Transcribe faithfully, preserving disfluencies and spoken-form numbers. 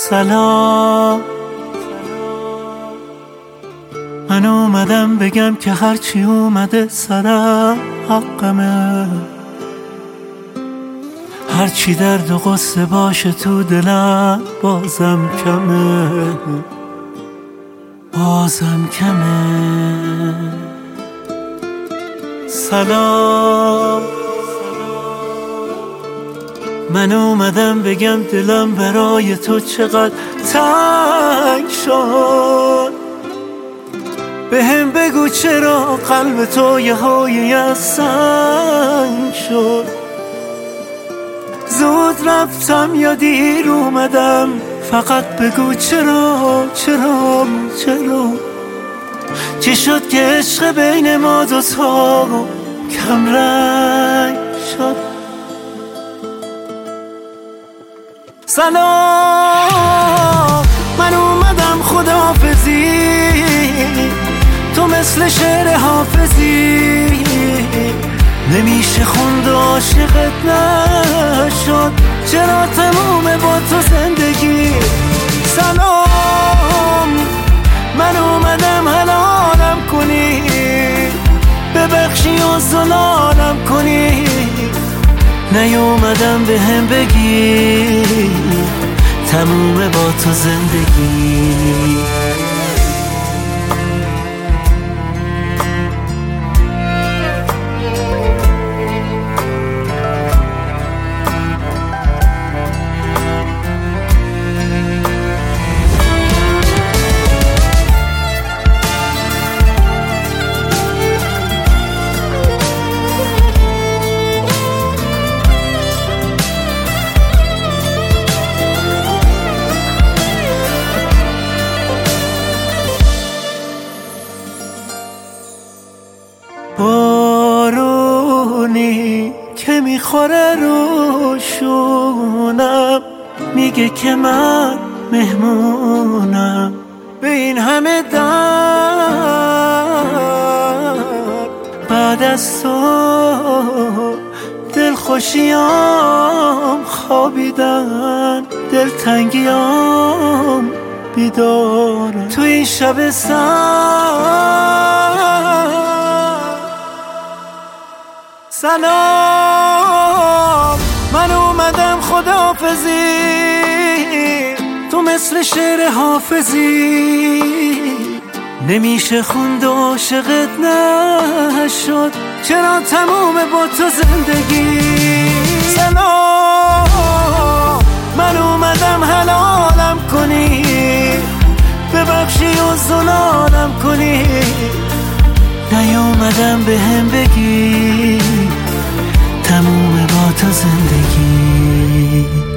سلام، من اومدم بگم که هرچی اومده سرم حقمه، هرچی درد و غصه باشه تو دلم بازم کمه، بازم کمه. سلام، من اومدم بگم دلم برای تو چقدر تنگ شد، به هم بگو چرا قلب تو یه هایی از سنگ شد. زود رفتم یا دیر اومدم، فقط بگو چرا چرا چرا. چی شد که عشق بین ما دوتا کم رنگ شد؟ سلام، من اومدم خداحافظی، تو مثل شعر حافظی، نمیشه خوند و عاشقت نشد، چرا تمومه با تو زندگی؟ سلام، من اومدم حلالم کنی، ببخشی و زلالم کنی، نیومدم به هم بگی تمومه با تو زندگی. بارونی که میخوره روشونم، میگه که من مهمونم، به این همه درد بعد از تو دلخوشیام خوابیدن، دلتنگیام بیدارم تو این شب سرد. سلام، من اومدم خداحافظی، تو مثل شعر حافظی، نمیشه خوند و عاشقت نشد، چرا تمومه با تو زندگی؟ سلام، من اومدم حلالم کنی، ببخشی و زلالم کنی، نیومدم به هم بگی تمومه با تو زندگی.